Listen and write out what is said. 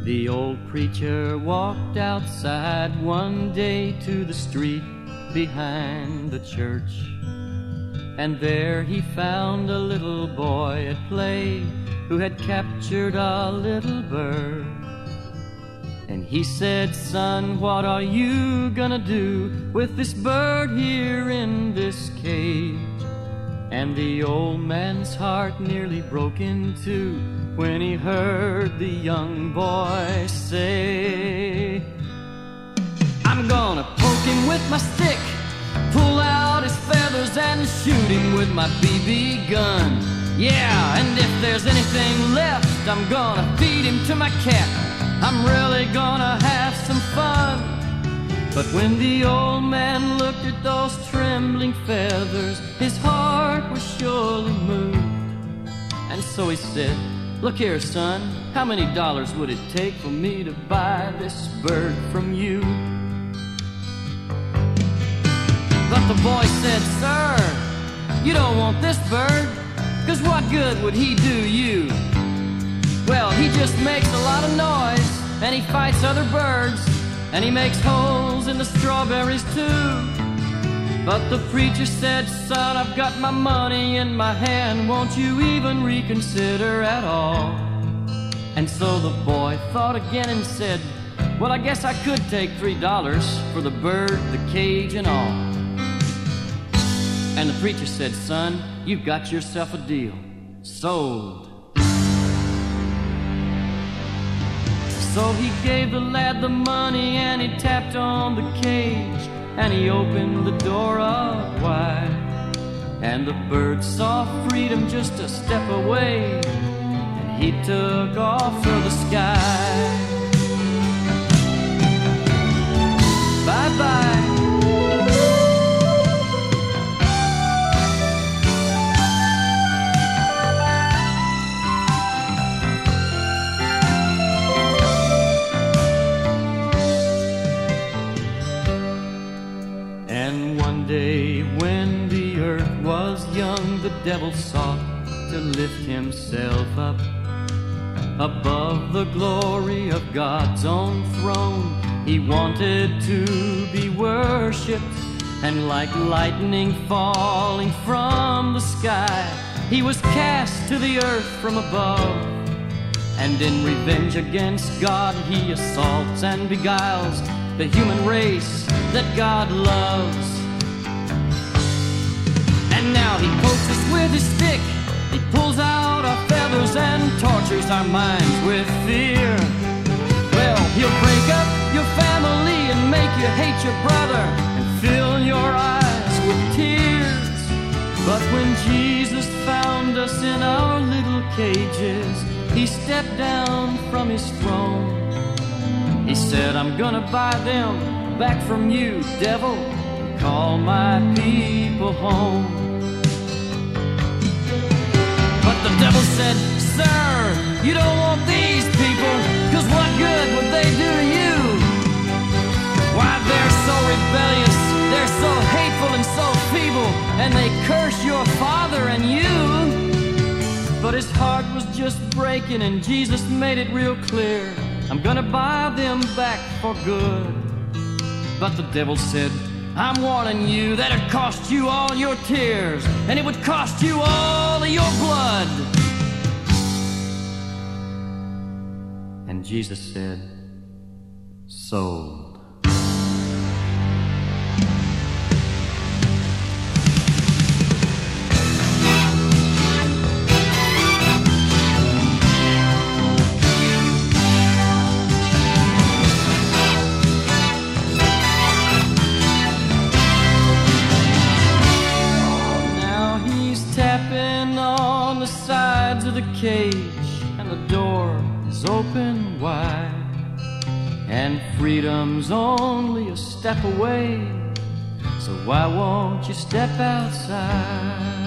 The old preacher walked outside one day to the street behind the church, and there he found a little boy at play who had captured a little bird. And he said, "Son, what are you gonna do with this bird here in this cage?" And the old man's heart nearly broke in two when he heard the young boy say, "I'm gonna poke him with my stick, pull out his feathers and shoot him with my BB gun. Yeah, and if there's anything left, I'm gonna feed him to my cat. I'm really gonna have some fun." But when the old man looked at those trembling feathers, his heart was surely moved. And so he said, "Look here, son, how many dollars would it take for me to buy this bird from you?" But the boy said, "Sir, you don't want this bird, 'cause what good would he do you? Well, he just makes a lot of noise, and he fights other birds, and he makes holes in the strawberries too." But the preacher said, "Son, I've got my money in my hand, won't you even reconsider at all?" And so the boy thought again and said, "Well, I guess I could take $3 for the bird, the cage, and all." And the preacher said, "Son, you've got yourself a deal. Sold." So he gave the lad the money and he tapped on the cage and he opened the door up wide. And the bird saw freedom just a step away and he took off for the sky. Bye-bye. And one day when the earth was young, the devil sought to lift himself up above the glory of God's own throne. He wanted to be worshipped, and like lightning falling from the sky, he was cast to the earth from above. And in revenge against God, he assaults and beguiles the human race that God loves. And now he pokes us with his stick, he pulls out our feathers and tortures our minds with fear. Well, he'll break up your family and make you hate your brother and fill your eyes with tears. But when Jesus found us in our little cages, he stepped down from his throne. He said, "I'm gonna buy them back from you, devil, and call my people home." But the devil said, "Sir, you don't want these people, 'cause what good would they do to you? Why, they're so rebellious, they're so hateful and so feeble, and they curse your father and you." But his heart was just breaking, and Jesus made it real clear, "I'm gonna buy them back for good." But the devil said, "I'm warning you that it'd cost you all your tears, and it would cost you all of your blood." And Jesus said, "Sold." The cage and the door is open wide, and freedom's only a step away, so why won't you step outside?